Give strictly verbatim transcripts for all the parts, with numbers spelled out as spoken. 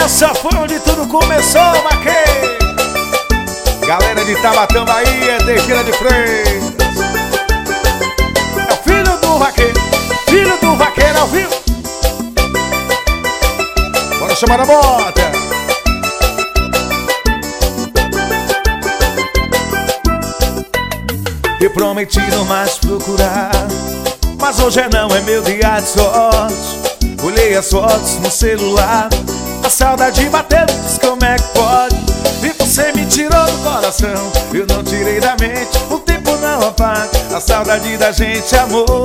Essa foi onde tudo começou, vaqueiro. Galera de Tabatão, Bahia, Teixeira de Freitas. É o filho do vaqueiro, filho do vaqueiro ao vivo. Bora chamar a bota. Eu prometi não mais procurar, mas hoje é não é meu dia de sorte. Olhei as fotos no celular, a saudade bateu, diz como é que pode. E você me tirou do coração, eu não tirei da mente. O tempo não apaga a saudade da gente, amor.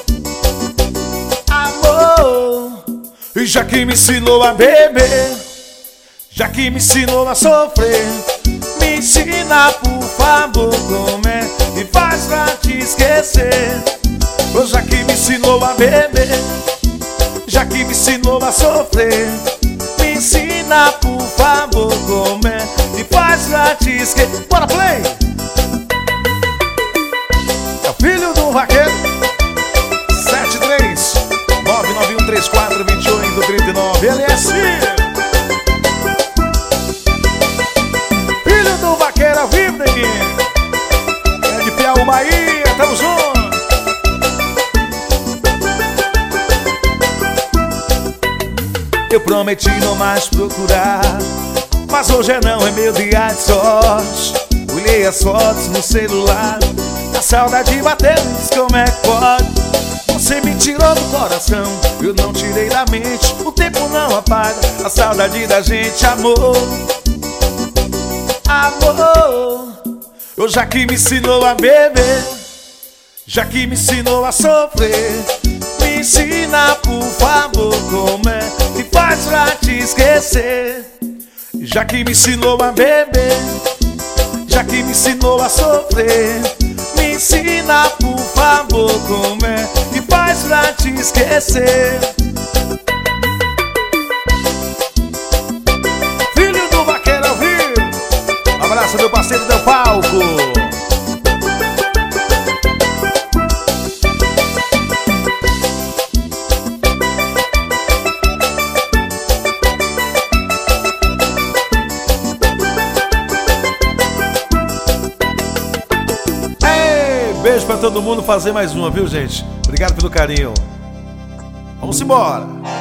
Amor. E já que me ensinou a beber, já que me ensinou a sofrer, me ensina por favor como é que faz pra te esquecer. Ou já que me ensinou a beber, já que me ensinou a sofrer, me ensina por favor como é que faz pra te esquecer. Bora, play! É o filho do vaqueiro. Sete três nove nove um três quatro dois oito três nove. Ele é assim. Filho do vaqueiro ao vivo, neguinho. É de Piauí, Bahia, tamo junto. Eu prometi não mais procurar, mas hoje é não é meu dia de sorte. Olhei as fotos no celular, a saudade bateu, diz como é que pode. Você me tirou do coração, eu não tirei da mente. O tempo não apaga a saudade da gente, amor. Amor. Eu já que me ensinou a beber, já que me ensinou a sofrer, me ensina por favor como é que faz pra te esquecer. Já que me ensinou a beber, já que me ensinou a sofrer, me ensina por favor como é que faz pra te esquecer. Filho do vaqueiro ao vivo. Um abraço meu parceiro Del Palco. Beijo pra todo mundo, fazer mais uma, viu, gente? Obrigado pelo carinho. Vamos embora.